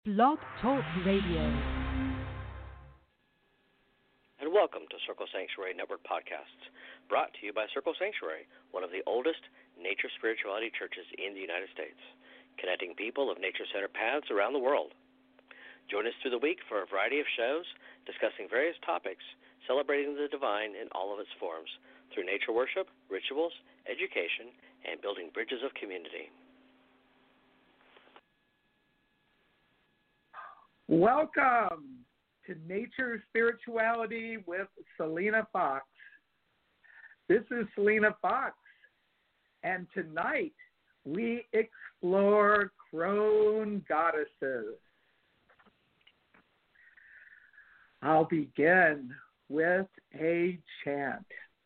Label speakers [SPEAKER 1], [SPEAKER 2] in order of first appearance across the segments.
[SPEAKER 1] Blog Talk Radio.
[SPEAKER 2] And welcome to Circle Sanctuary Network Podcasts, brought to you by Circle Sanctuary, one of the oldest nature spirituality churches in the United States, connecting people of nature-centered paths around the world. Join us through the week for a variety of shows discussing various topics, celebrating the divine in all of its forms, through nature worship, rituals, education, and building bridges of community.
[SPEAKER 3] Welcome to Nature Spirituality with Selena Fox. This is Selena Fox, and tonight we explore crone goddesses. I'll begin with a chant.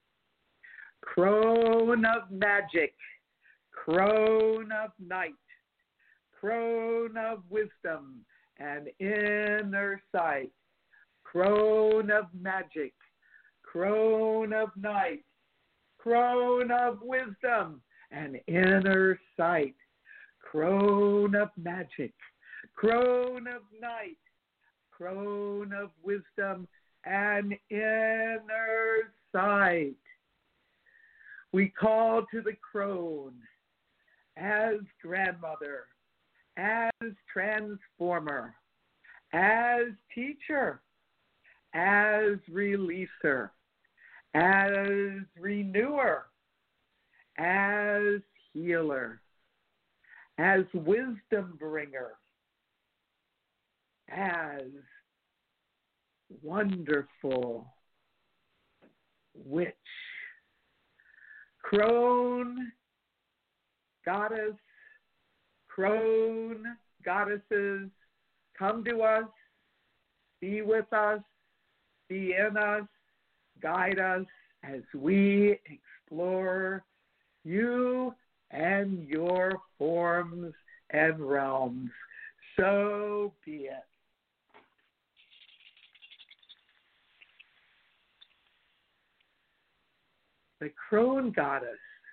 [SPEAKER 3] Crone of magic, crone of night, crone of wisdom and inner sight, crone of magic, crone of night, crone of wisdom and inner sight, crone of magic, crone of night, crone of wisdom and inner sight. We call to the crone as grandmother, as transformer, as teacher, as releaser, as renewer, as healer, as wisdom bringer, as wonderful witch. Crone goddess, crone goddesses, come to us, be with us, be in us, guide us as we explore you and your forms and realms. So be it. The crone goddess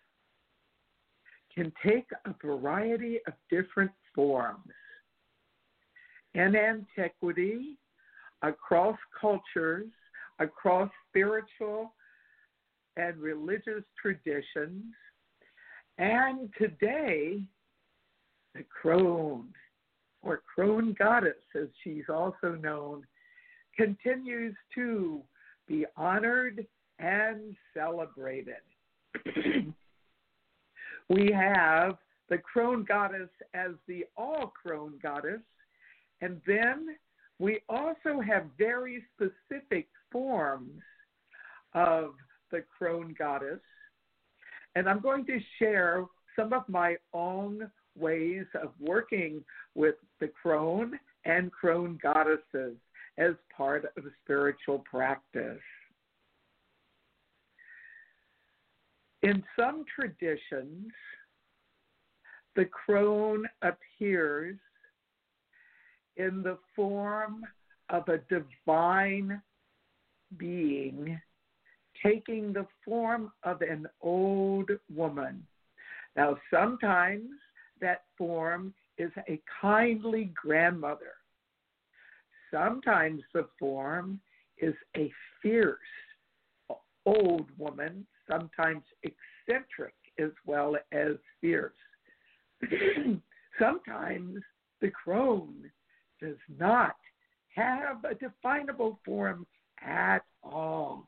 [SPEAKER 3] can take a variety of different forms. In antiquity, across cultures, across spiritual and religious traditions, and today, the crone, or crone goddess as she's also known, continues to be honored and celebrated. We have the crone goddess as the all-crone goddess, and then we also have very specific forms of the crone goddess. And I'm going to share some of my own ways of working with the crone and crone goddesses as part of spiritual practice. In some traditions, the crone appears in the form of a divine being taking the form of an old woman. Now, sometimes that form is a kindly grandmother. Sometimes the form is a fierce old woman, sometimes eccentric as well as fierce. Sometimes the crone does not have a definable form at all.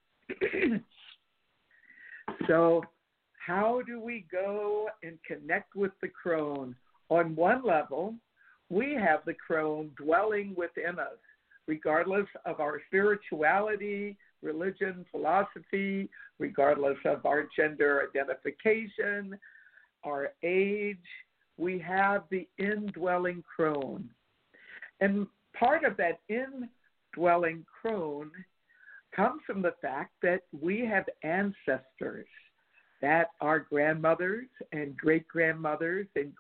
[SPEAKER 3] So how do we go and connect with the crone? On one level, we have the crone dwelling within us, regardless of our spirituality, religion, philosophy, regardless of our gender identification, our age. We have the indwelling crone. And part of that indwelling crone comes from the fact that we have ancestors that are grandmothers and great-grandmothers and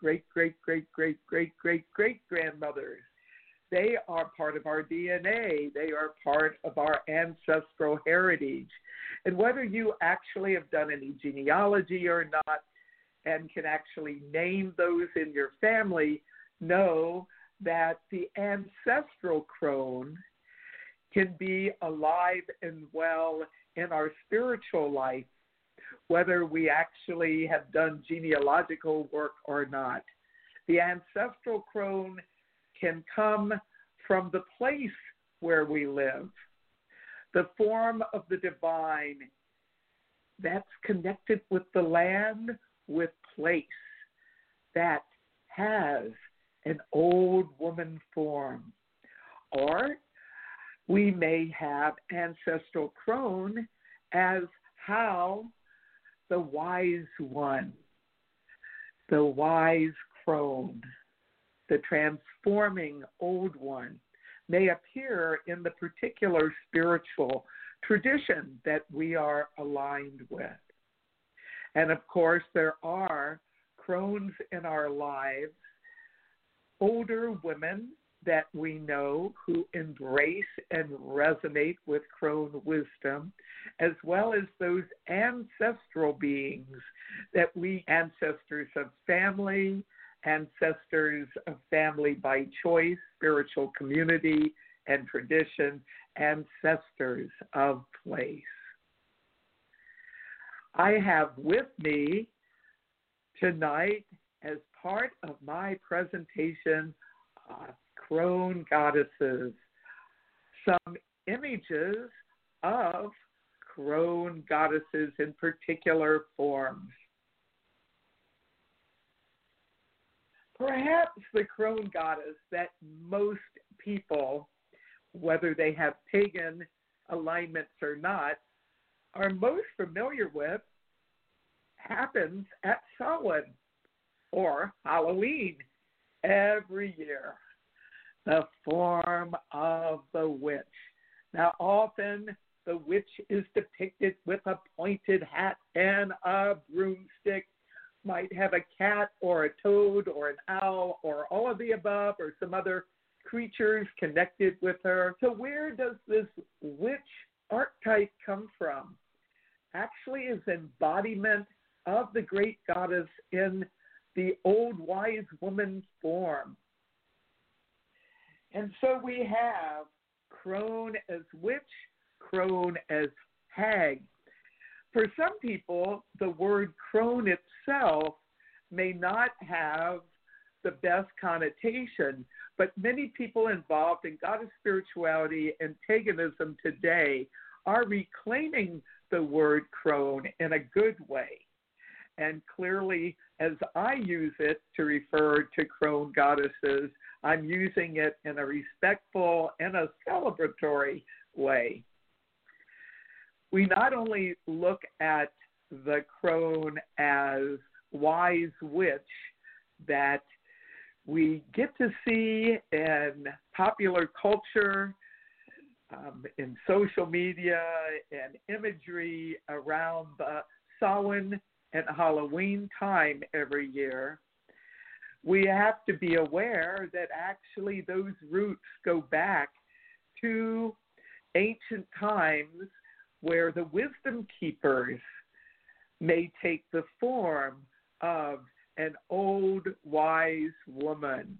[SPEAKER 3] great-great-great-great-great-great-great-grandmothers. They are part of our DNA. They are part of our ancestral heritage. And whether you actually have done any genealogy or not and can actually name those in your family, know that the ancestral crone can be alive and well in our spiritual life, whether we actually have done genealogical work or not. The ancestral crone can come from the place where we live, the form of the divine that's connected with the land, with place, that has an old woman form. Or we may have ancestral crone as how the wise one, the wise crone, the transforming old one, may appear in the particular spiritual tradition that we are aligned with. And of course, there are crones in our lives, older women that we know who embrace and resonate with crone wisdom, as well as those ancestral beings that we, ancestors of family, ancestors of family by choice, spiritual community and tradition, ancestors of place. I have with me tonight, as part of my presentation, crone goddesses, some images of crone goddesses in particular forms. Perhaps the crone goddess that most people, whether they have pagan alignments or not, are most familiar with happens at Samhain or Halloween every year. The form of the witch. Now, often the witch is depicted with a pointed hat and a broomstick, might have a cat or a toad or an owl or all of the above or some other creatures connected with her. So where does this witch archetype come from? Actually is embodiment of the great goddess in the old wise woman form. And so we have crone as witch, crone as hag. For some people, the word crone itself may not have the best connotation, but many people involved in goddess spirituality and paganism today are reclaiming the word crone in a good way. And clearly, as I use it to refer to crone goddesses, I'm using it in a respectful and a celebratory way. We not only look at the crone as wise witch that we get to see in popular culture, in social media and imagery around the Samhain and Halloween time every year, we have to be aware that actually those roots go back to ancient times where the wisdom keepers may take the form of an old wise woman.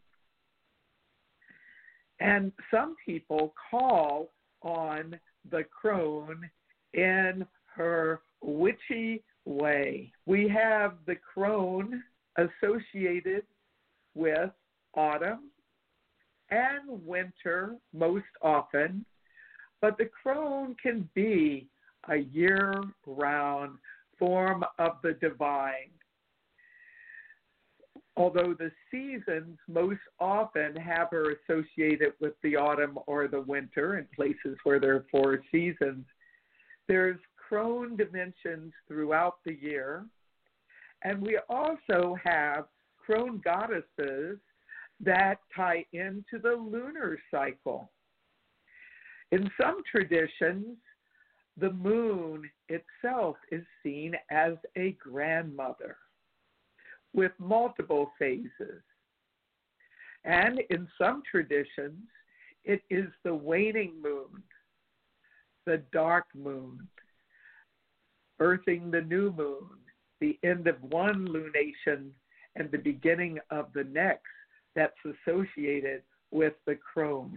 [SPEAKER 3] And some people call on the crone in her witchy way. We have the crone associated with autumn and winter most often, but the crone can be a year-round form of the divine. Although the seasons most often have her associated with the autumn or the winter in places where there are 4 seasons, there's crone dimensions throughout the year. And we also have crone goddesses that tie into the lunar cycle. In some traditions, the moon itself is seen as a grandmother with multiple phases. And in some traditions, it is the waning moon, the dark moon, birthing the new moon, the end of one lunation and the beginning of the next that's associated with the crone.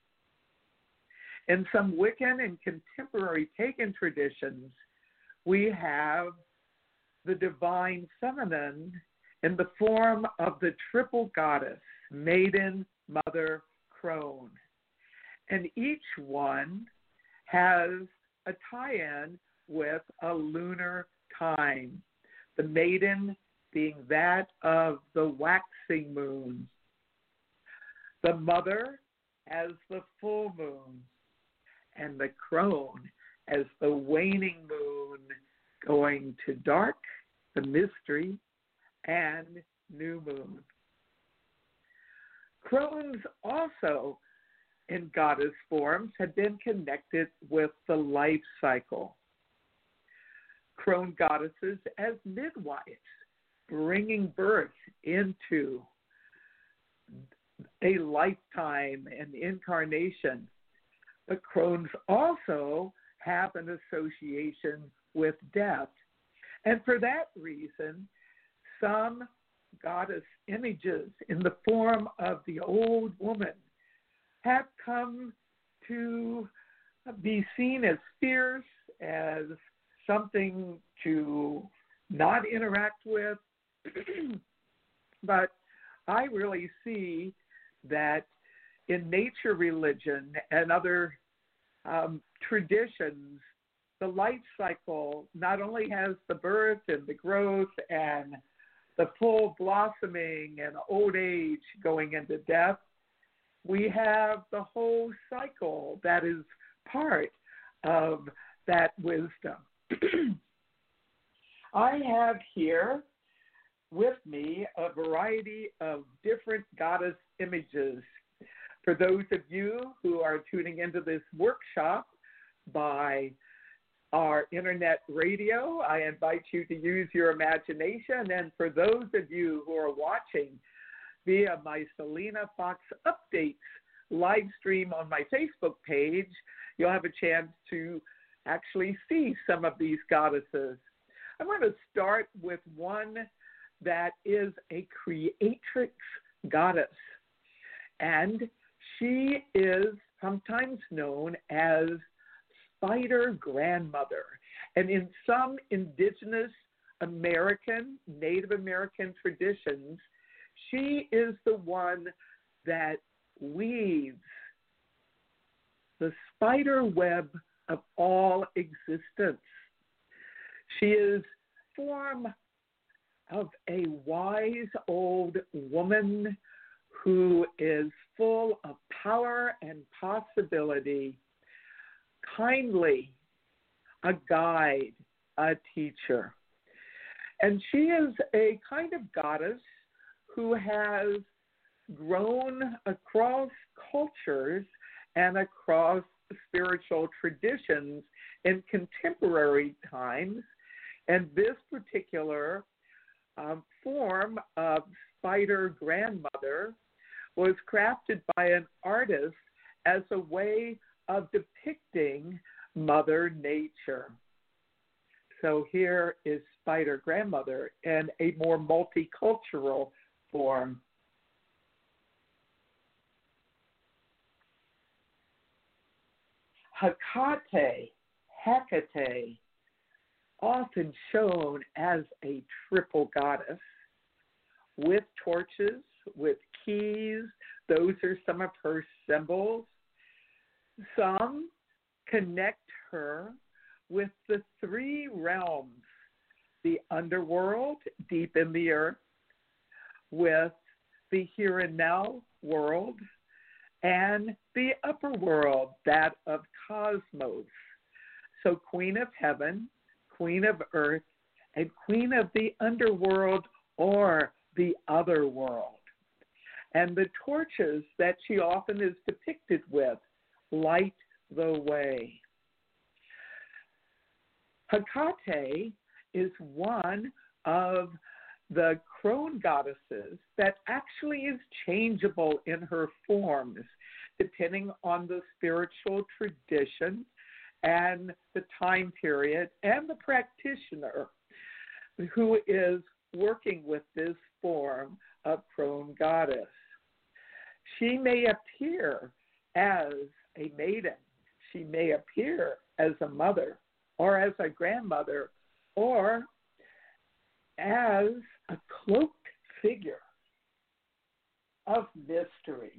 [SPEAKER 3] In some Wiccan and contemporary pagan traditions, we have the divine feminine in the form of the triple goddess, maiden, mother, crone. And each one has a tie-in with a lunar time, the maiden being that of the waxing moon, the mother as the full moon, and the crone as the waning moon going to dark, the mystery, and new moon. Crones also in goddess forms had been connected with the life cycle. Crone goddesses as midwives, bringing birth into a lifetime and incarnation. But crones also have an association with death. And for that reason, some goddess images in the form of the old woman have come to be seen as fierce, as something to not interact with. But I really see that in nature religion and other traditions, the life cycle not only has the birth and the growth and the full blossoming and old age going into death, we have the whole cycle that is part of that wisdom. I have here with me a variety of different goddess images. For those of you who are tuning into this workshop by our internet radio, I invite you to use your imagination. And for those of you who are watching via my Selena Fox Updates live stream on my Facebook page, you'll have a chance to actually see some of these goddesses. I'm going to start with one that is a creatrix goddess. And she is sometimes known as Spider Grandmother. And in some indigenous American, Native American traditions, she is the one that weaves the spider web of all existence. She is form of a wise old woman who is full of power and possibility, kindly, a guide, a teacher. And she is a kind of goddess who has grown across cultures and across spiritual traditions in contemporary times. And this particular form of Spider Grandmother was crafted by an artist as a way of depicting Mother Nature. So here is Spider Grandmother in a more multicultural form. Hecate, often shown as a triple goddess, with torches, with keys. Those are some of her symbols. Some connect her with the three realms, the underworld, deep in the earth, with the here and now world, and the upper world, that of cosmos. So Queen of Heaven, Queen of Earth, and Queen of the underworld or the other world. And the torches that she often is depicted with light the way. Hecate is one of the crone goddesses that actually is changeable in her forms, depending on the spiritual tradition and the time period and the practitioner who is working with this form of crone goddess. She may appear as a maiden. She may appear as a mother or as a grandmother or as a cloaked figure of mystery.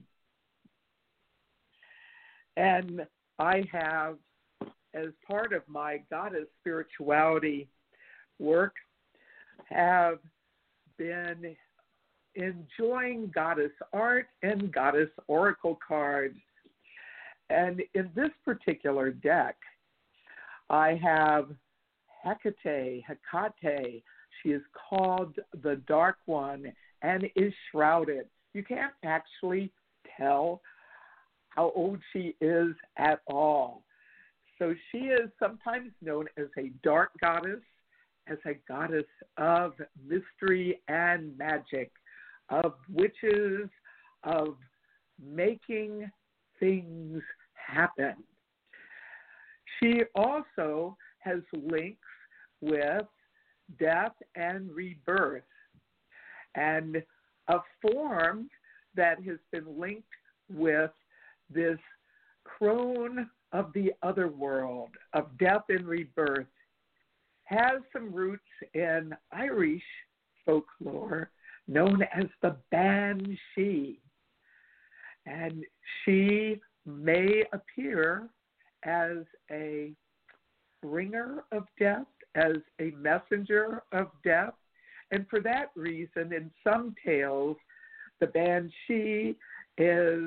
[SPEAKER 3] And I have, as part of my goddess spirituality work, have been enjoying goddess art and goddess oracle cards. And in this particular deck, I have Hecate. She is called the Dark One and is shrouded. You can't actually tell how old she is at all. So she is sometimes known as a dark goddess, as a goddess of mystery and magic, of witches, of making things happen. She also has links with death and rebirth, and a form that has been linked with this crone of the other world, of death and rebirth, has some roots in Irish folklore known as the Banshee. And she may appear as a bringer of death, as a messenger of death. And for that reason, in some tales, the Banshee is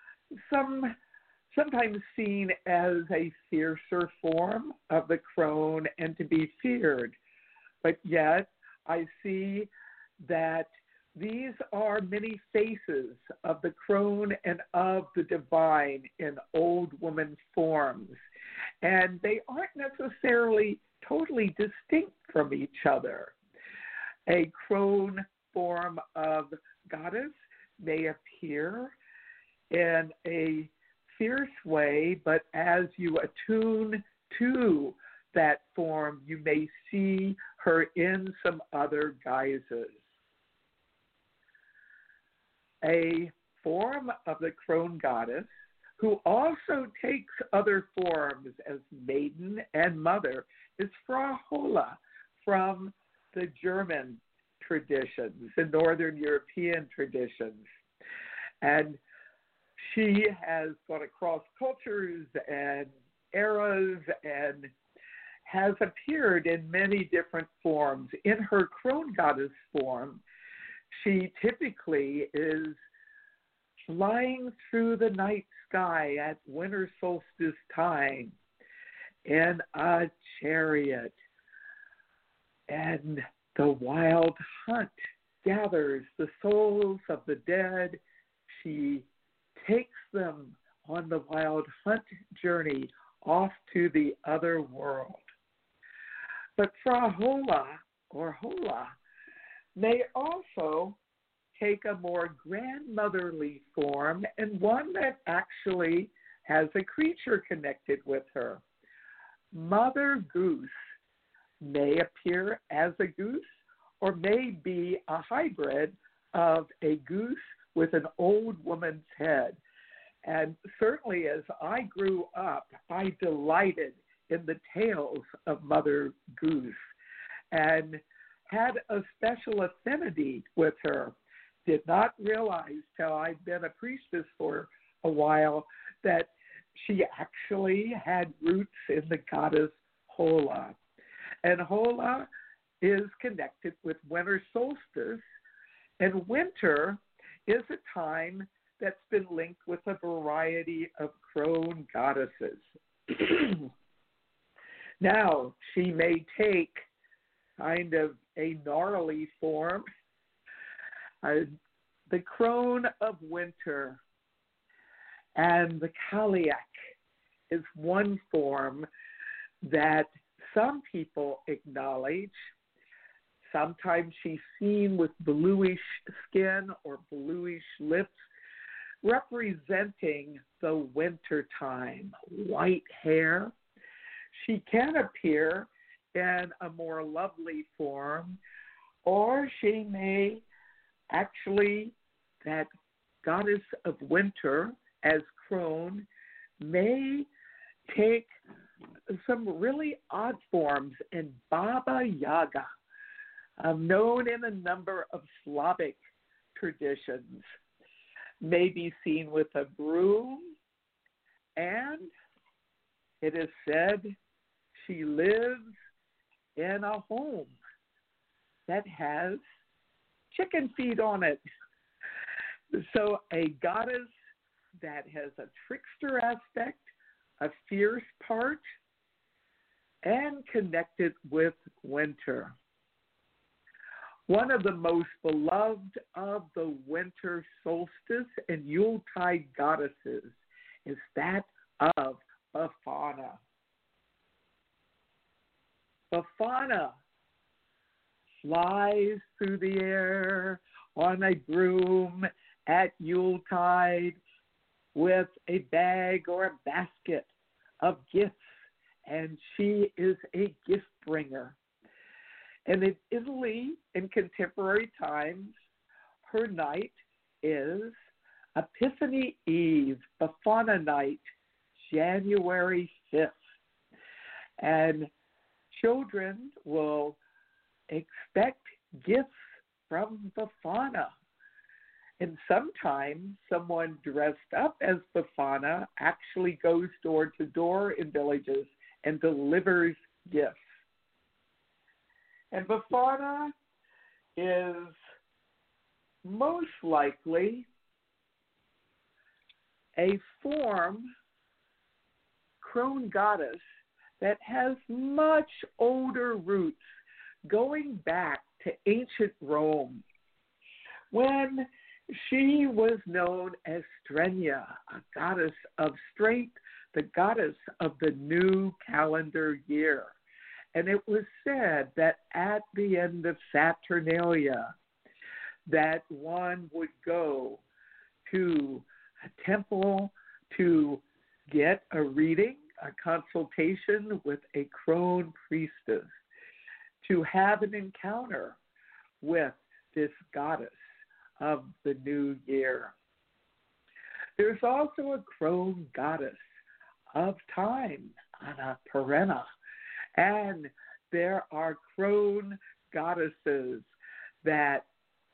[SPEAKER 3] sometimes seen as a fiercer form of the crone and to be feared. But yet, I see that these are many faces of the crone and of the divine in old woman forms. And they aren't necessarily totally distinct from each other. A crone form of goddess may appear in a fierce way, but as you attune to that form, you may see her in some other guises. A form of the crone goddess, who also takes other forms as maiden and mother, is Frau Holle from the German traditions, the Northern European traditions. And she has gone across cultures and eras and has appeared in many different forms. In her crone goddess form, she typically is flying through the night sky at winter solstice time in a chariot. And the wild hunt gathers the souls of the dead. She takes them on the wild hunt journey off to the other world. But Frau Holle, or Holle, may also take a more grandmotherly form and one that actually has a creature connected with her. Mother Goose may appear as a goose or may be a hybrid of a goose with an old woman's head. And certainly as I grew up, I delighted in the tales of Mother Goose and had a special affinity with her. Did not realize till I'd been a priestess for a while that she actually had roots in the goddess Holle. And Holle is connected with winter solstice, and winter is a time that's been linked with a variety of crone goddesses. Now, she may take kind of a gnarly form. The crone of winter and the Cailleach is one form that some people acknowledge. Sometimes she's seen with bluish skin or bluish lips, representing the winter time, white hair. She can appear in a more lovely form, or she may actually, that goddess of winter, as crone, may take some really odd forms, and Baba Yaga, known in a number of Slavic traditions, may be seen with a broom, and it is said she lives in a home that has chicken feed on it. So a goddess that has a trickster aspect, a fierce part, and connected with winter. One of the most beloved of the winter solstice and Yuletide goddesses is that of Befana. Befana flies through the air on a broom at Yuletide with a bag or a basket of gifts, and she is a gift bringer. And in Italy, in contemporary times, her night is Epiphany Eve, Befana night, January 5th. And children will expect gifts from Befana. And sometimes someone dressed up as Befana actually goes door to door in villages and delivers gifts. And Befana is most likely a form, crone goddess, that has much older roots going back to ancient Rome, when she was known as Strenia, a goddess of strength, the goddess of the new calendar year. And it was said that at the end of Saturnalia, that one would go to a temple to get a reading, a consultation with a crone priestess, to have an encounter with this goddess of the new year. There's also a crone goddess of time, Anna Perenna, and there are crone goddesses that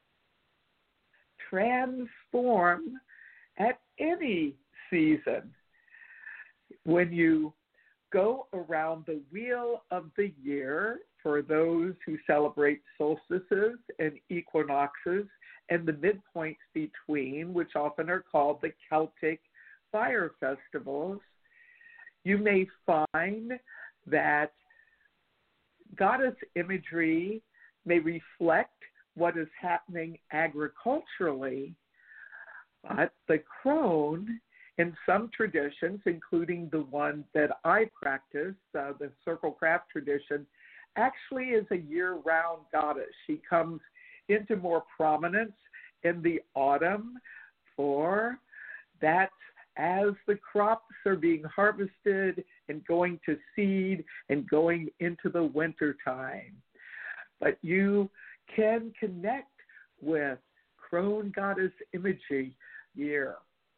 [SPEAKER 3] transform at any season. When you go around the wheel of the year, for those who celebrate solstices and equinoxes and the midpoints between, which often are called the Celtic fire festivals, you may find that goddess imagery may reflect what is happening agriculturally, but the crone, in some traditions, including the one that I practice, the circle craft tradition, actually is a year-round goddess. She comes into more prominence in the autumn, for that's as the crops are being harvested and going to seed and going into the winter time. But you can connect with crone goddess imagery here.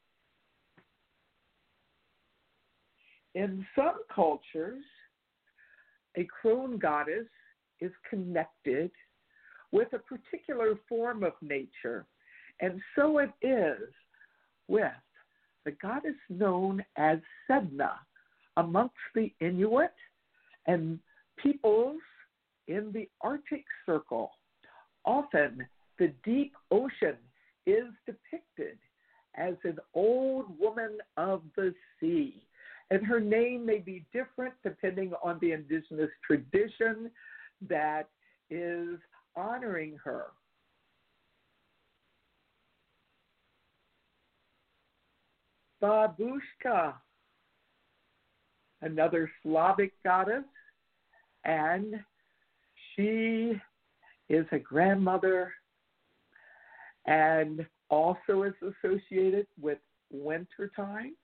[SPEAKER 3] In some cultures, a crone goddess is connected with a particular form of nature, and so it is with the goddess known as Sedna amongst the Inuit and peoples in the Arctic Circle. Often the deep ocean is depicted as an old woman of the sea, and her name may be different depending on the indigenous tradition that is honoring her. Babushka, another Slavic goddess, and she is a grandmother and also is associated with wintertime.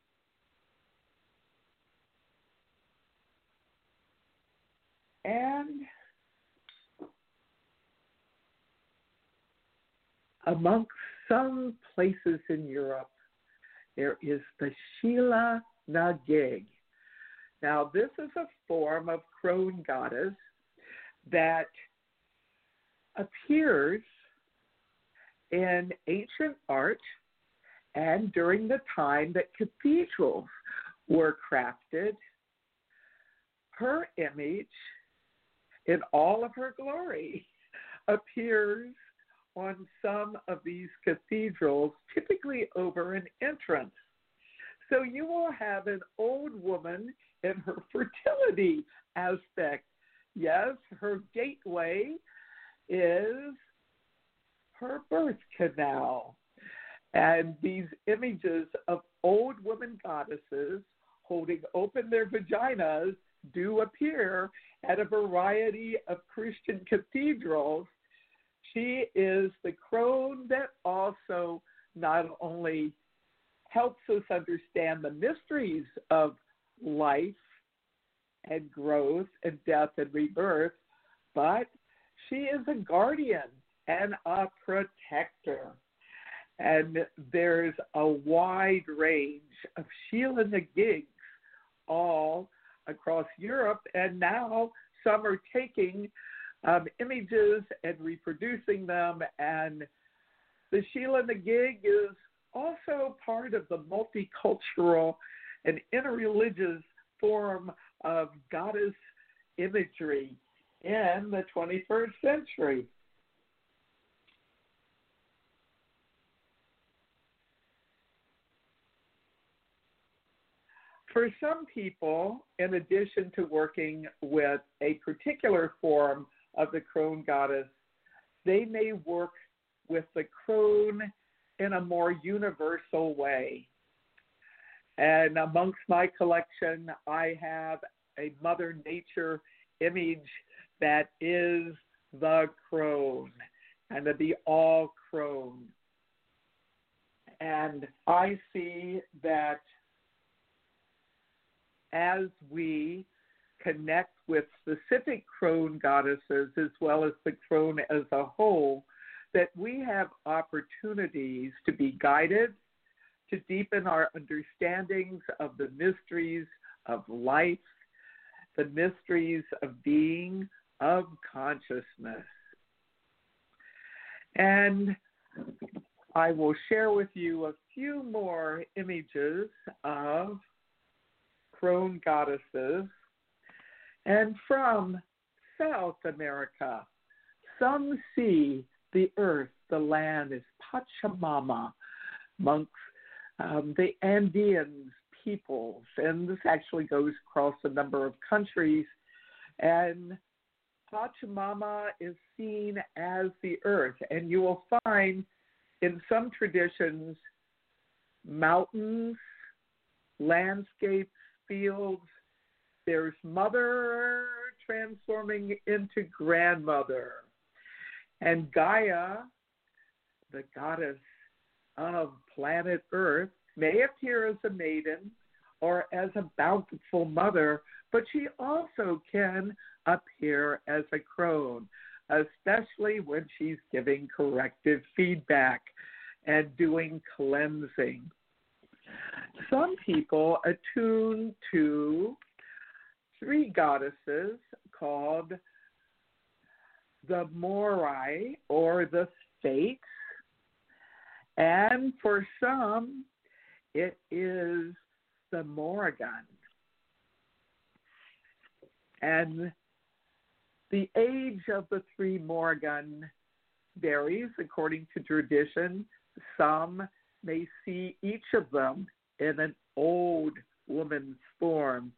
[SPEAKER 3] And amongst some places in Europe, there is the Sheela na gig. Now, this is a form of crone goddess that appears in ancient art and during the time that cathedrals were crafted. Her image, in all of her glory, appears on some of these cathedrals, typically over an entrance. So you will have an old woman in her fertility aspect. Yes, her gateway is her birth canal. And these images of old women goddesses holding open their vaginas do appear at a variety of Christian cathedrals. She is the crone that also not only helps us understand the mysteries of life and growth and death and rebirth, but she is a guardian and a protector. And there's a wide range of Sheela na gigs all across Europe, and now some are taking images and reproducing them, and the Sheela na gig is also part of the multicultural and interreligious form of goddess imagery in the 21st century. For some people, in addition to working with a particular form of the crone goddess, they may work with the crone in a more universal way. And amongst my collection, I have a Mother Nature image that is the crone and the all crone. And I see that as we connect with specific crone goddesses as well as the crone as a whole, that we have opportunities to be guided, to deepen our understandings of the mysteries of life, the mysteries of being, of consciousness. And I will share with you a few more images of crone goddesses. And from South America, some see the earth, the land, as Pachamama amongst the Andean peoples. And this actually goes across a number of countries. And Pachamama is seen as the earth. And you will find in some traditions mountains, landscapes, fields. There's mother transforming into grandmother. And Gaia, the goddess of planet Earth, may appear as a maiden or as a bountiful mother, but she also can appear as a crone, especially when she's giving corrective feedback and doing cleansing. Some people attune to three goddesses called the Moirai, or the Fates, and for some, it is the Morrigan. And the age of the three Morrigan varies according to tradition. Some may see each of them in an old woman's form.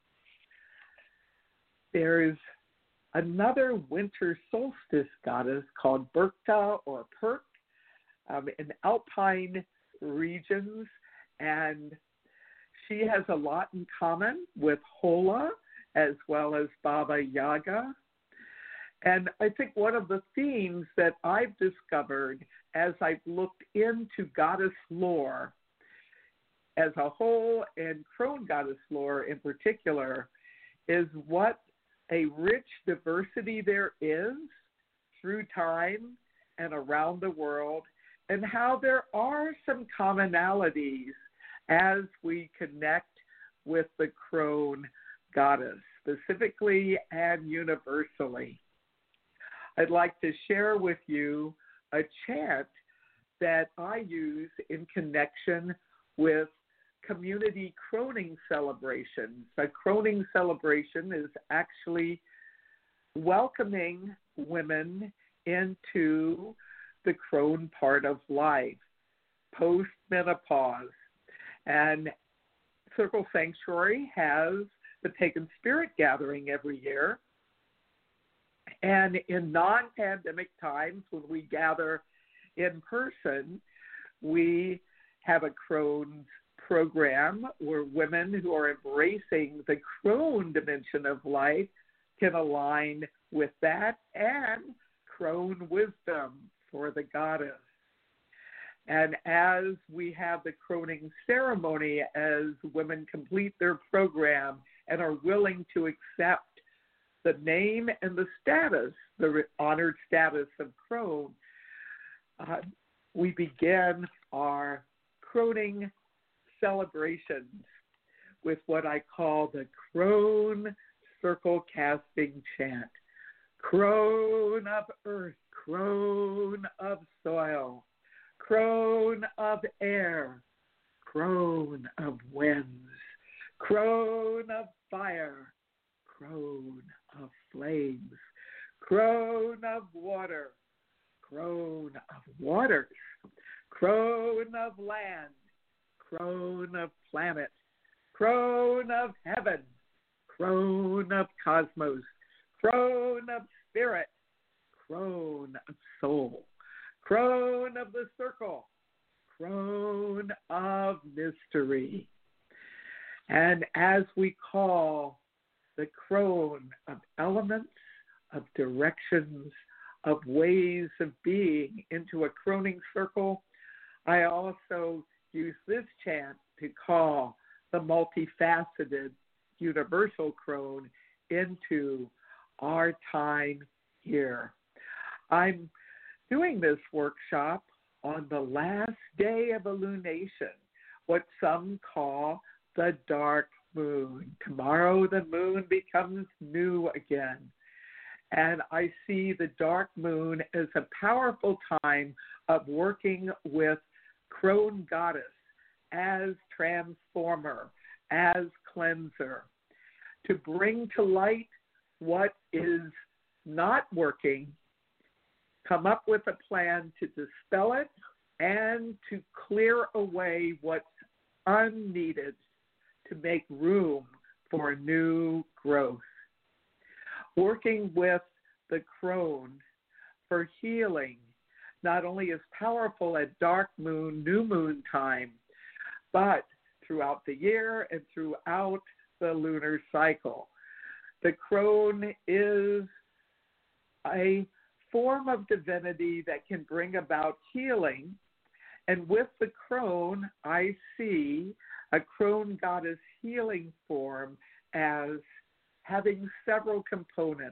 [SPEAKER 3] There's another winter solstice goddess called Berkta or Perk in alpine regions, and she has a lot in common with Hola as well as Baba Yaga. And I think one of the themes that I've discovered as I've looked into goddess lore as a whole and crone goddess lore in particular is what a rich diversity there is through time and around the world, and how there are some commonalities as we connect with the crone goddess, specifically and universally. I'd like to share with you a chant that I use in connection with community croning celebrations. A croning celebration is actually welcoming women into the crone part of life, post-menopause. And Circle Sanctuary has the Pagan Spirit Gathering every year. And in non-pandemic times, when we gather in person, we have a crone program where women who are embracing the crone dimension of life can align with that and crone wisdom for the goddess. And as we have the croning ceremony, as women complete their program and are willing to accept the name and the status, the honored status of crone, we begin our croning celebrations with what I call the crone circle casting chant. Crone of earth, crone of soil, crone of air, crone of winds, crone of fire, crone of flames, crone of water, crone of waters, crone of land, crone of planet, crone of heaven, crone of cosmos, crone of spirit, crone of soul, crone of the circle, crone of mystery. And as we call the crone of elements, of directions, of ways of being into a croning circle, I also use this chant to call the multifaceted universal crone into our time here. I'm doing this workshop on the last day of illumination, what some call the dark moon. Tomorrow the moon becomes new again. And I see the dark moon as a powerful time of working with crone goddess as transformer, as cleanser, to bring to light what is not working, come up with a plan to dispel it, and to clear away what's unneeded to make room for new growth. Working with the crone for healing not only is powerful at dark moon, new moon time, but throughout the year and throughout the lunar cycle. The crone is a form of divinity that can bring about healing. And with the crone, I see a crone goddess healing form as having several components: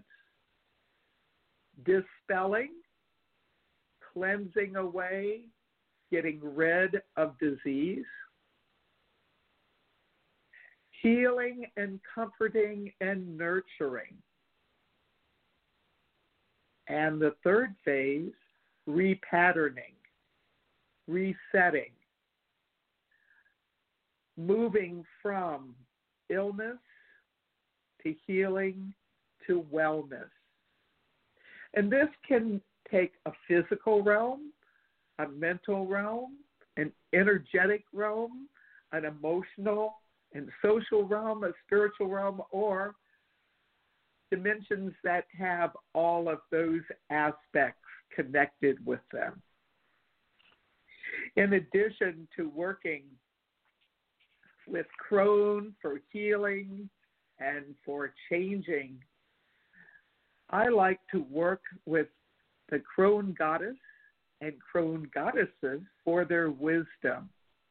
[SPEAKER 3] dispelling, cleansing away, getting rid of disease, healing and comforting and nurturing. And the third phase, repatterning, resetting, moving from illness to healing to wellness. And this can take a physical realm, a mental realm, an energetic realm, an emotional and social realm, a spiritual realm, or dimensions that have all of those aspects connected with them. In addition to working with crone for healing and for changing, I like to work with the crone goddess and crone goddesses for their wisdom,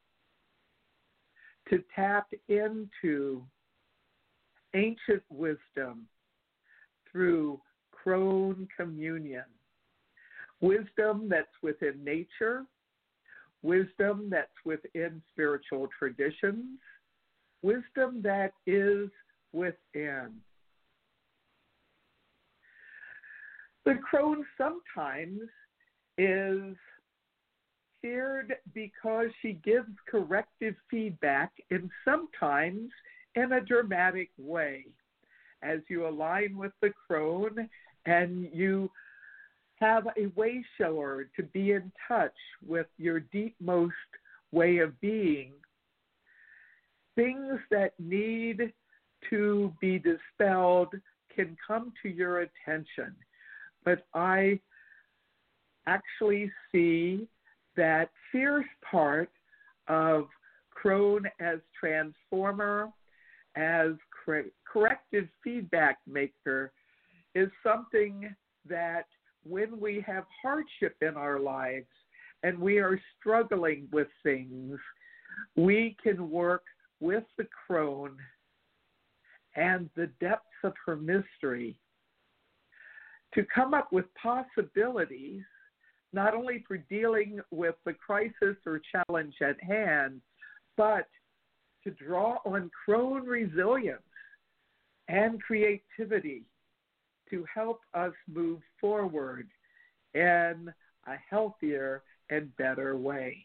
[SPEAKER 3] to tap into ancient wisdom through crone communion, wisdom that's within nature, wisdom that's within spiritual traditions, wisdom that is within. The crone sometimes is feared because she gives corrective feedback, and sometimes in a dramatic way. As you align with the crone and you have a way shower to be in touch with your deepmost way of being, things that need to be dispelled can come to your attention. But I actually see that fierce part of crone as transformer, as corrective feedback maker, is something that when we have hardship in our lives and we are struggling with things, we can work with the crone and the depths of her mystery to come up with possibilities, not only for dealing with the crisis or challenge at hand, but to draw on crone resilience and creativity to help us move forward in a healthier and better way.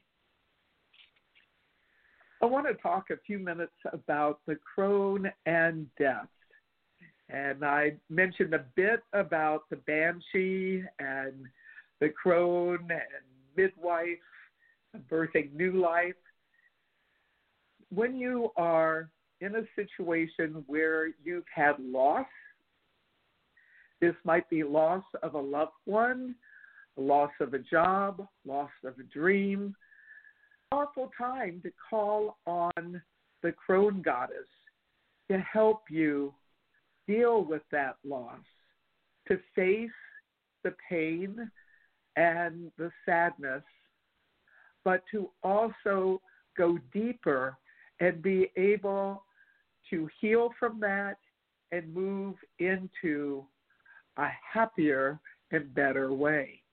[SPEAKER 3] I want to talk a few minutes about the crone and death. And I mentioned a bit about the banshee and the crone and midwife, birthing new life. When you are in a situation where you've had loss, this might be loss of a loved one, loss of a job, loss of a dream, powerful time to call on the crone goddess to help you deal with that loss, to face the pain and the sadness, but to also go deeper and be able to heal from that and move into a happier and better way.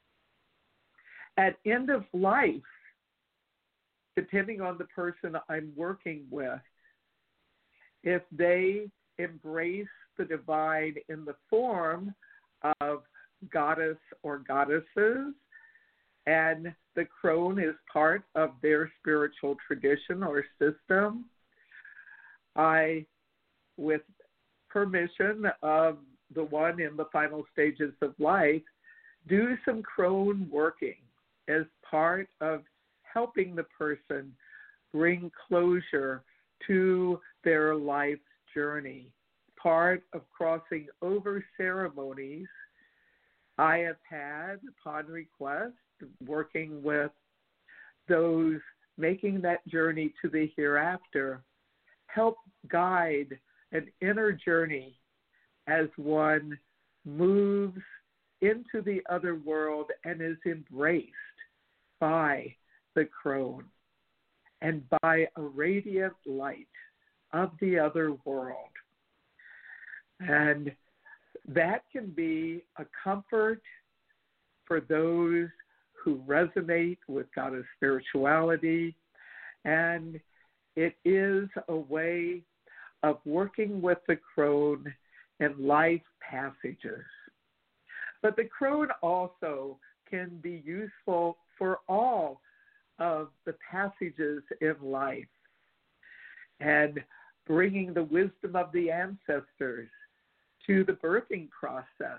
[SPEAKER 3] At end of life, depending on the person I'm working with, if they embrace the divine in the form of goddess or goddesses, and the crone is part of their spiritual tradition or system, I, with permission of the one in the final stages of life, do some crone working as part of helping the person bring closure to their life's journey. Part of crossing over ceremonies I have had, upon request, working with those making that journey to the hereafter, help guide an inner journey as one moves into the other world and is embraced by the crone and by a radiant light of the other world. And that can be a comfort for those who resonate with goddess spirituality, and it is a way of working with the crone in life passages. But the crone also can be useful for all of the passages in life and bringing the wisdom of the ancestors to the birthing process,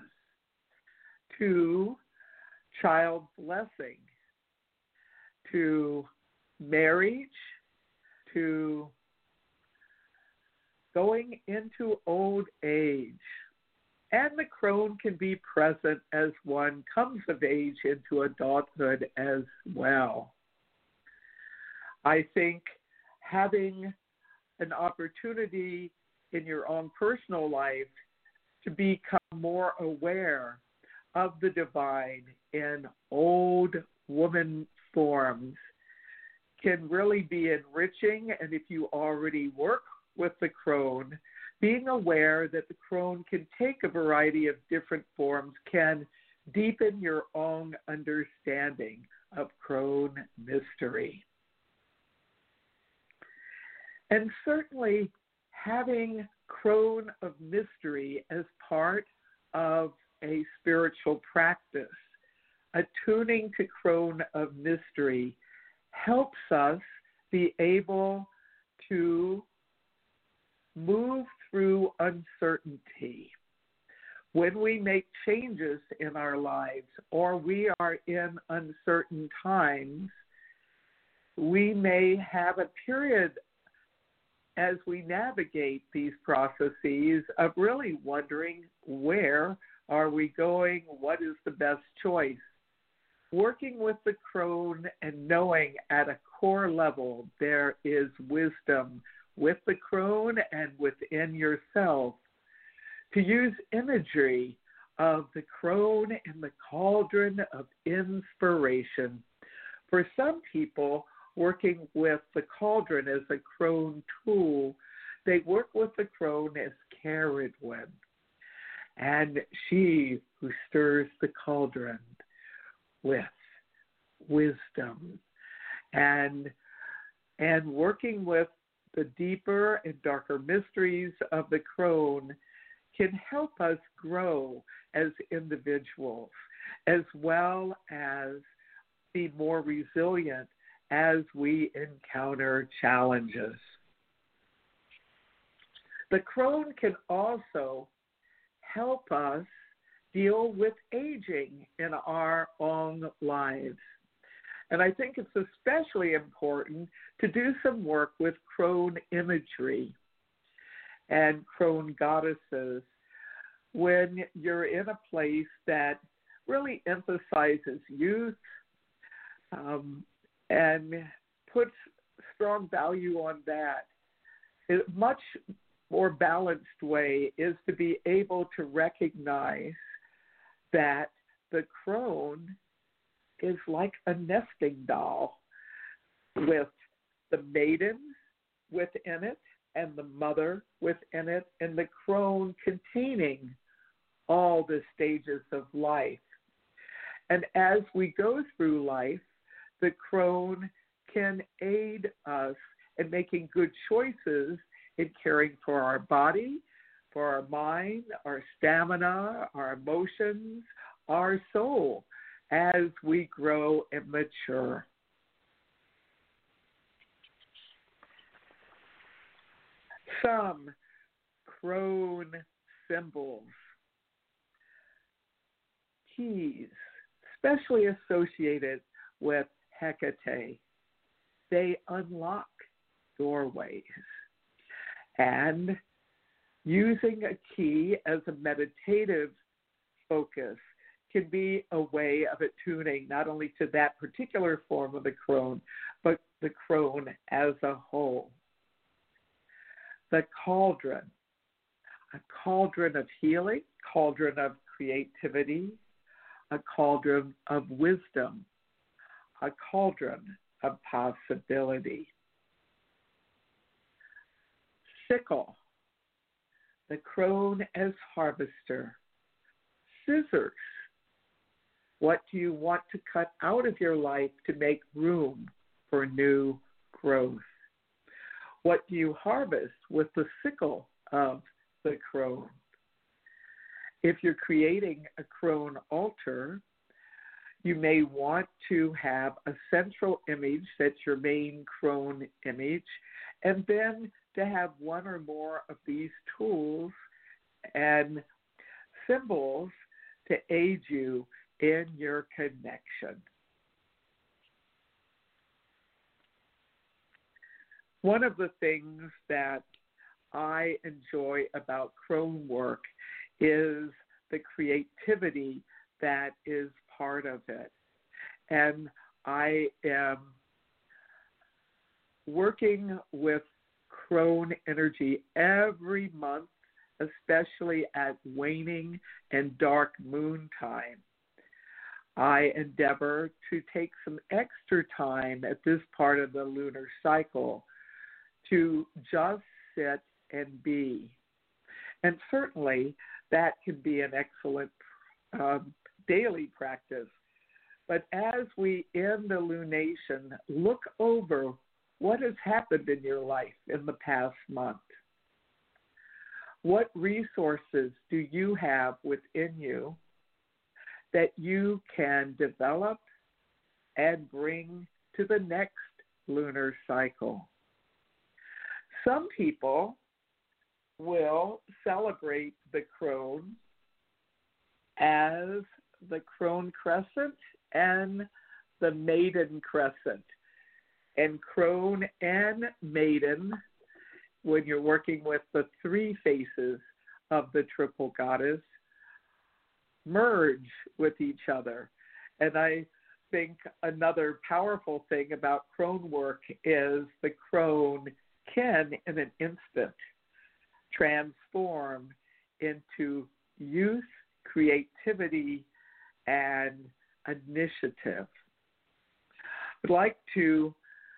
[SPEAKER 3] to child blessing, to marriage, to going into old age. And the crone can be present as one comes of age into adulthood as well. I think having an opportunity in your own personal life to become more aware of the divine in old woman forms can really be enriching. And if you already work with the crone, being aware that the crone can take a variety of different forms can deepen your own understanding of crone mystery. And certainly having crone of mystery as part of a spiritual practice, attuning to crone of mystery helps us be able to move through uncertainty. When we make changes in our lives or we are in uncertain times, we may have a period as we navigate these processes of really wondering, where are we going? What is the best choice? Working with the crone and knowing at a core level there is wisdom with the crone and within yourself. To use imagery of the crone and the cauldron of inspiration. For some people, working with the cauldron as a crone tool, they work with the crone as Ceridwen, and she who stirs the cauldron with wisdom, and working with the deeper and darker mysteries of the crone can help us grow as individuals, as well as be more resilient as we encounter challenges. The crone can also help us deal with aging in our own lives. And I think it's especially important to do some work with crone imagery and crone goddesses when you're in a place that really emphasizes youth and puts strong value on that. A much more balanced way is to be able to recognize that the crone is like a nesting doll with the maiden within it and the mother within it, and the crone containing all the stages of life. And as we go through life, the crone can aid us in making good choices in caring for our body, for our mind, our stamina, our emotions, our soul, as we grow and mature. Some crone symbols, keys, especially associated with Hecate, they unlock doorways. And using a key as a meditative focus can be a way of attuning not only to that particular form of the crone, but the crone as a whole. The cauldron, a cauldron of healing, cauldron of creativity, a cauldron of wisdom, a cauldron of possibility. Sickle, the crone as harvester. Scissors, what do you want to cut out of your life to make room for new growth? What do you harvest with the sickle of the crone? If you're creating a crone altar, you may want to have a central image that's your main crone image, and then to have one or more of these tools and symbols to aid you in your connection. One of the things that I enjoy about crone work is the creativity that is part of it. And I am working with crone energy every month, especially at waning and dark moon time. I endeavor to take some extra time at this part of the lunar cycle to just sit and be. And certainly that can be an excellent daily practice. But as we end the lunation, look over what has happened in your life in the past month. What resources do you have within you that you can develop and bring to the next lunar cycle? Some people will celebrate the crone as the crone crescent and the maiden crescent. And crone and maiden, when you're working with the three faces of the triple goddess, merge with each other. And I think another powerful thing about crone work is the crone can, in an instant, transform into youth, creativity, and initiative. I'd like to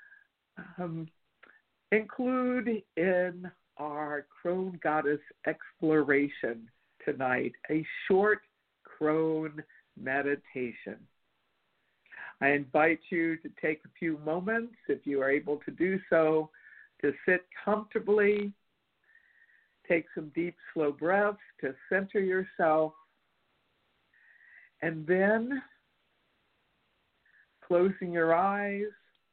[SPEAKER 3] include in our crone goddess exploration tonight a short crone meditation. I invite you to take a few moments, if you are able to do so, to sit comfortably, take some deep, slow breaths to center yourself, and then closing your eyes,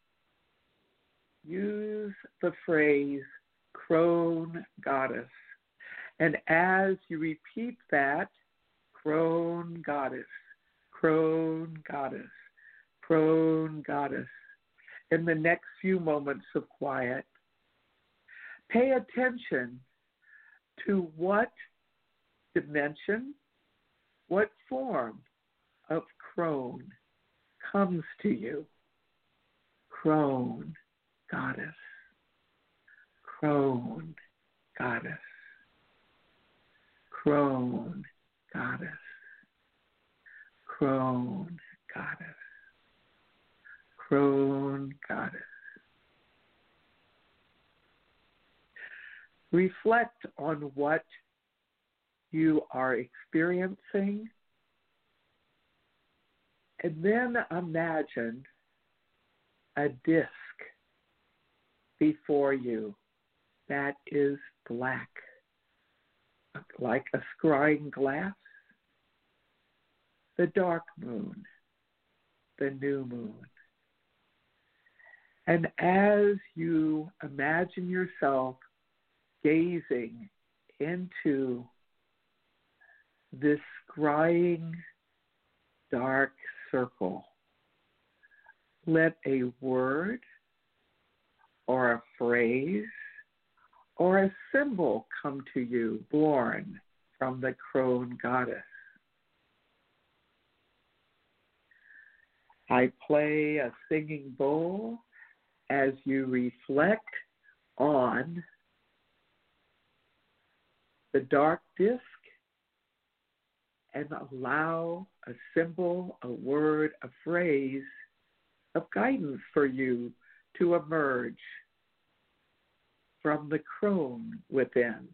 [SPEAKER 3] use the phrase crone goddess. And as you repeat that, crone goddess, crone goddess, crone goddess, in the next few moments of quiet, pay attention to what dimension, what form of crone comes to you. Crone goddess, crone goddess, crone goddess, crone goddess, crone goddess. Reflect on what you are experiencing, and then imagine a disc before you that is black, like a scrying glass, the dark moon, the new moon. And as you imagine yourself gazing into this scrying dark circle, let a word or a phrase or a symbol come to you born from the crone goddess. I play a singing bowl as you reflect on the dark disc and allow a symbol, a word, a phrase of guidance for you to emerge from the crone within.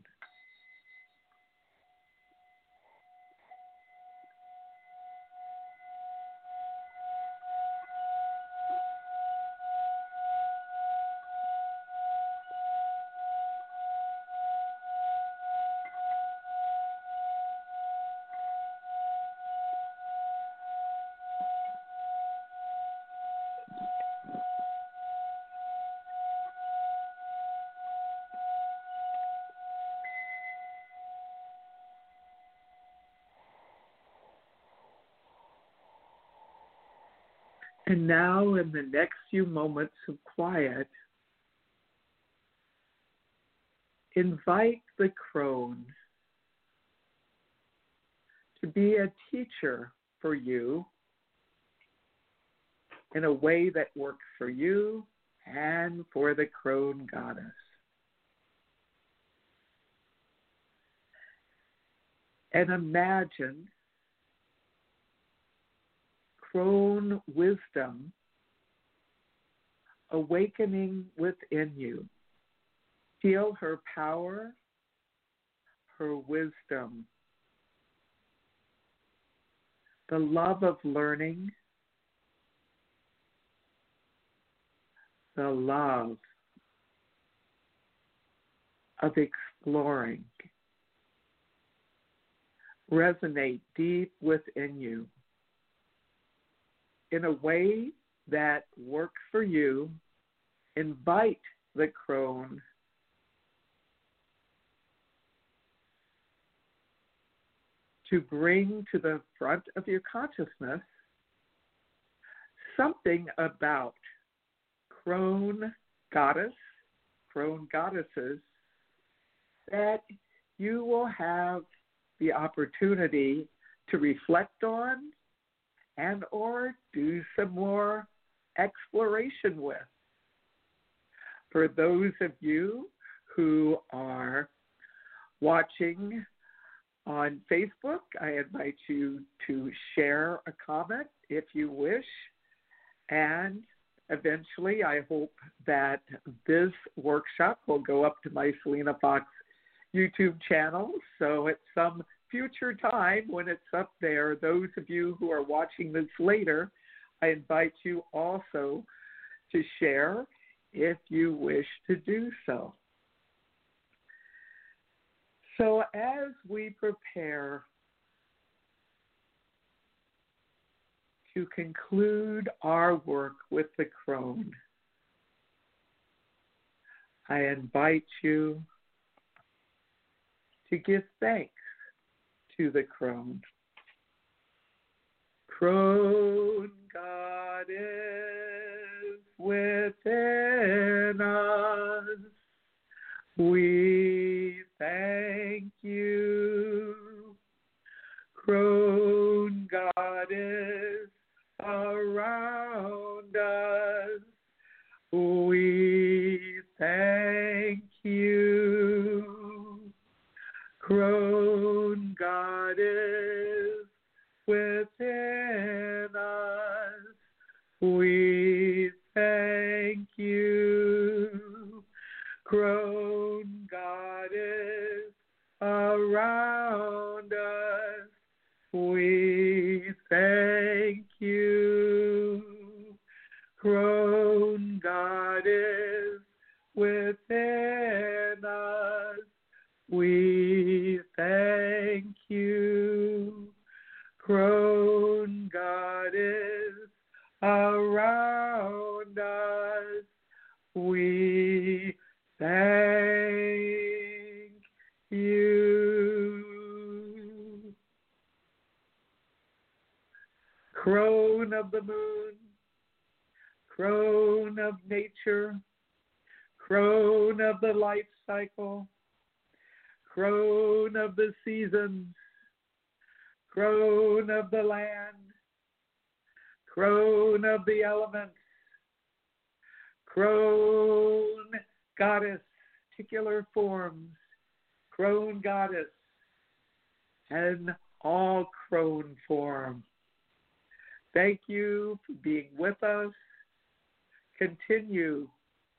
[SPEAKER 3] And now, in the next few moments of quiet, invite the crone to be a teacher for you in a way that works for you and for the crone goddess. And imagine crone wisdom awakening within you. Feel her power, her wisdom, the love of learning, the love of exploring resonate deep within you in a way that works for you. Invite the crone to bring to the front of your consciousness something about crone goddesses that you will have the opportunity to reflect on and or do some more exploration with. For those of you who are watching on Facebook, I invite you to share a comment if you wish. And eventually, I hope that this workshop will go up to my Selena Fox YouTube channel. So at some future time when it's up there, those of you who are watching this later, I invite you also to share if you wish to do so. So as we prepare to conclude our work with the crone, I invite you to give thanks to the crone. Crone goddess within us, we thank you. Crone goddess around us, we thank you. Crone goddess within us, we thank you. Crone goddess around us, we thank you. Crone goddess within us, we thank you. Crone goddess around us, we thank you. Crone of the moon, crone of nature, crone of the life cycle, crone of the seasons, crone of the land, crone of the elements, crone goddess, particular forms, crone goddess, and all crone forms. Thank you for being with us. Continue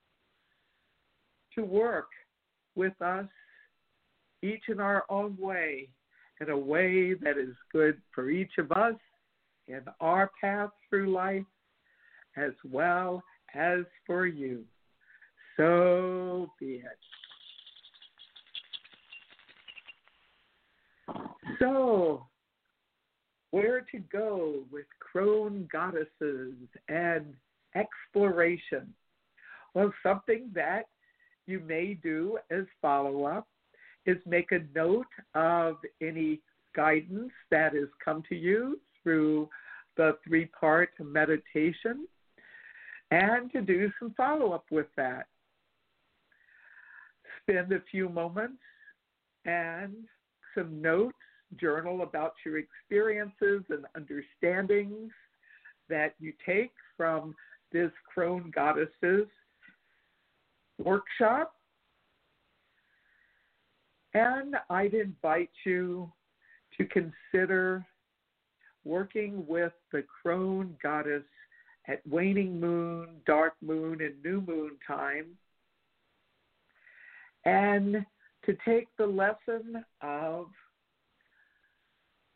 [SPEAKER 3] to work with us, each in our own way, in a way that is good for each of us in our path through life, as well as for you. So be it. So, where to go with crone goddesses and exploration? Well, something that you may do as follow-up is make a note of any guidance that has come to you through the 3-part meditation and to do some follow-up with that. Spend a few moments and some notes, journal about your experiences and understandings that you take from this Crone Goddesses workshop. And I'd invite you to consider working with the Crone Goddess at waning moon, dark moon, and new moon time, and to take the lesson of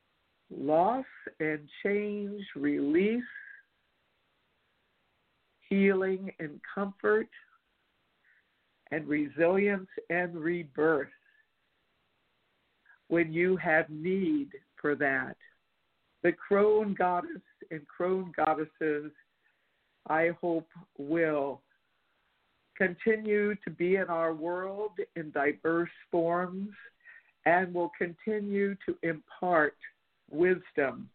[SPEAKER 3] loss and change, release, healing and comfort, and resilience and rebirth when you have need for that. The crone goddess and crone goddesses, I hope, will continue to be in our world in diverse forms and will continue to impart wisdom,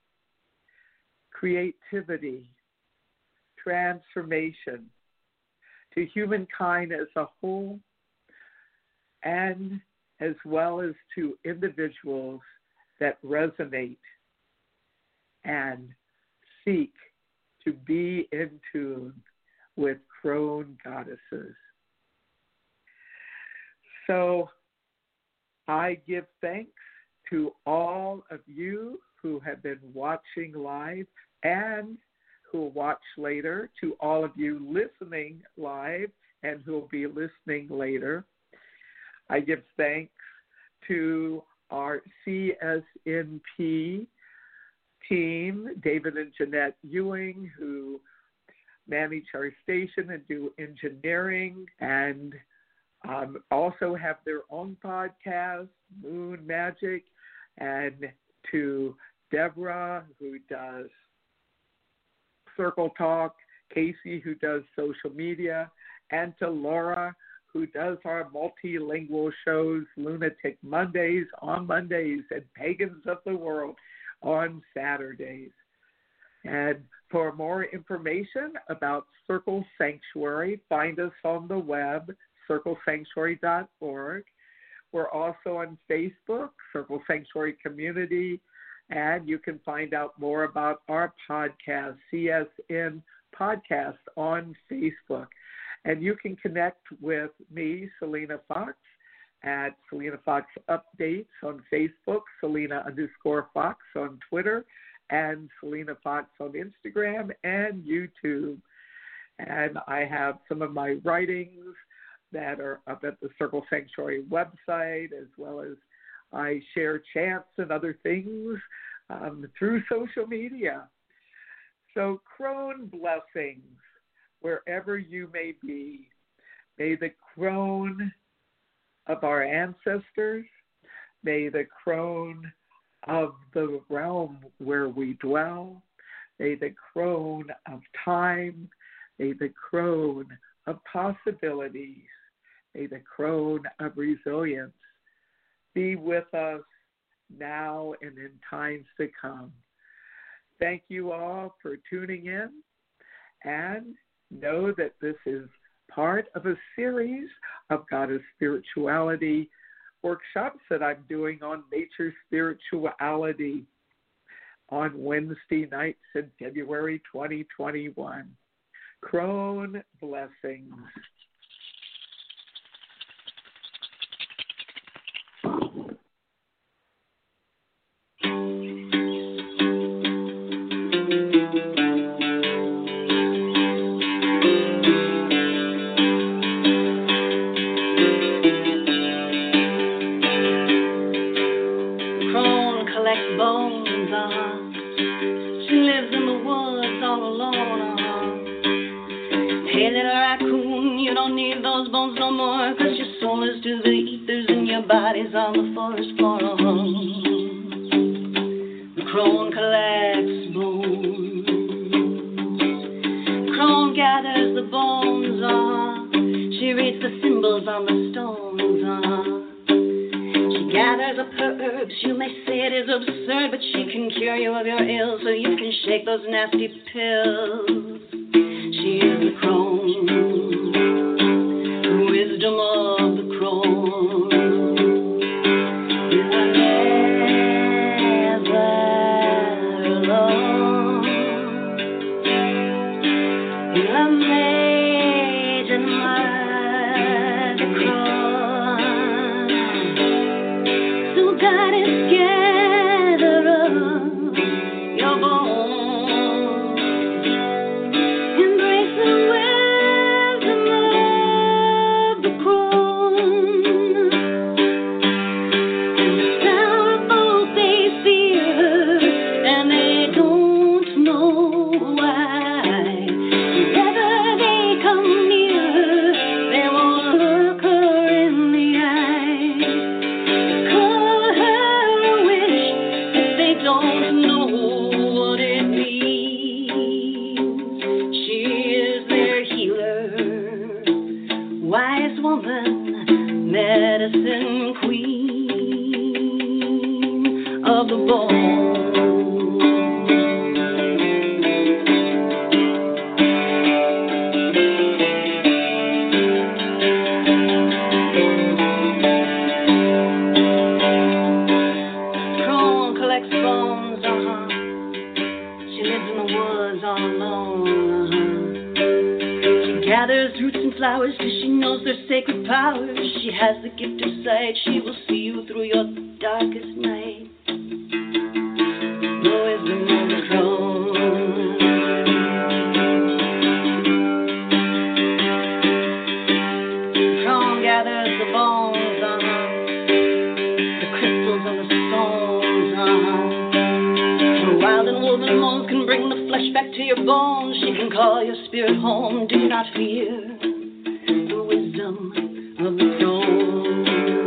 [SPEAKER 3] creativity, transformation to humankind as a whole, and as well as to individuals that resonate and seek to be in tune with crone goddesses. So I give thanks to all of you who have been watching live and who will watch later, to all of you listening live and who will be listening later. I give thanks to our CSNP team, David and Jeanette Ewing, who manage our station and do engineering and also have their own podcast, Moon Magic, and to Deborah, who does Circle Talk, Casey, who does social media, and to Laura, who does our multilingual shows, Lunatic Mondays on Mondays and Pagans of the World on Saturdays. And for more information about Circle Sanctuary, find us on the web, circlesanctuary.org. We're also on Facebook, Circle Sanctuary Community, and you can find out more about our podcast, CSN Podcast, on Facebook. And you can connect with me, Selena Fox, at Selena Fox Updates on Facebook, Selena_Fox on Twitter, and Selena Fox on Instagram and YouTube. And I have some of my writings that are up at the Circle Sanctuary website, as well as I share chants and other things through social media. So crone blessings wherever you may be. May the crone of our ancestors, may the crone of the realm where we dwell, may the crone of time, may the crone of possibilities, may the crone of resilience be with us now and in times to come. Thank you all for tuning in, and know that this is part of a series of Goddess Spirituality workshops that I'm doing on nature spirituality on Wednesday nights in February 2021. Crone blessings.
[SPEAKER 4] Bodies on the forest floor. The crone collects bones. Crone gathers the bones. She reads the symbols on the stones. She gathers up herbs. You may say it is absurd, but she can cure you of your ills, so you can shake those nasty pills. She is the crone. The wisdom of the crone. Embrace the wisdom of the crone. medicine queen of the bone. Flowers, 'cause she knows their sacred powers. She has the gift of sight. She will see you through your darkest night. The wisdom of the crone. The crone gathers the bones, the crystals of the stones, Her wild and woven moans can bring the flesh back to your bones. She can call your spirit home. Do not fear. Of the throne.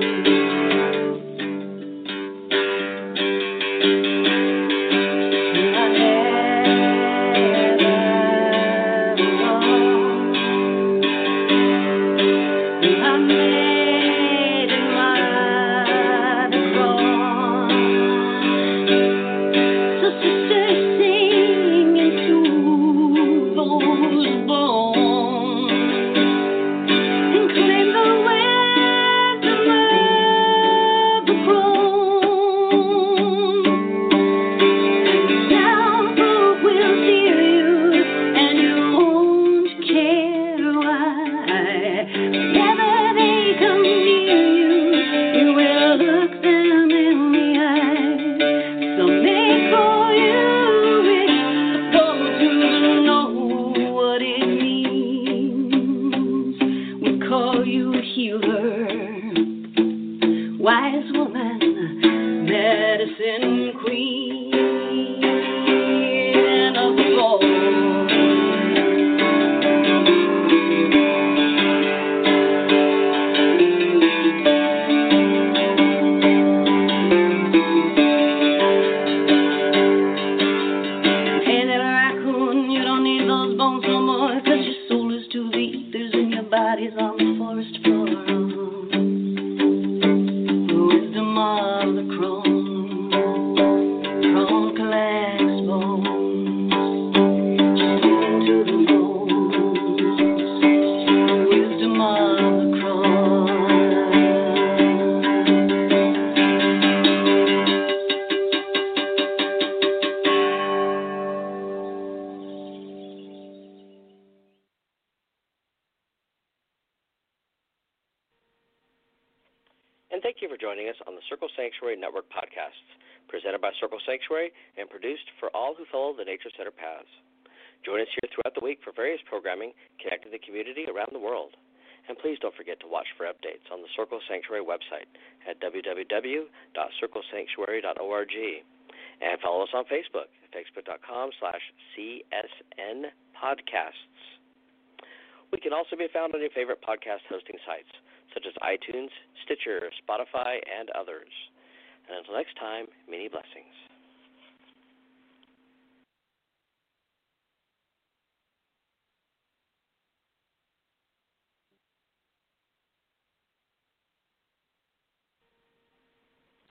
[SPEAKER 2] And thank you for joining us on the Circle Sanctuary Network podcasts, presented by Circle Sanctuary and produced for all who follow the Nature Center paths. Join us here throughout the week for various programming connecting the community around the world. And please don't forget to watch for updates on the Circle Sanctuary website at www.circlesanctuary.org. And follow us on Facebook at facebook.com/CSN podcasts. We can also be found on your favorite podcast hosting sites, such as iTunes, Stitcher, Spotify, and others. And until next time, many blessings.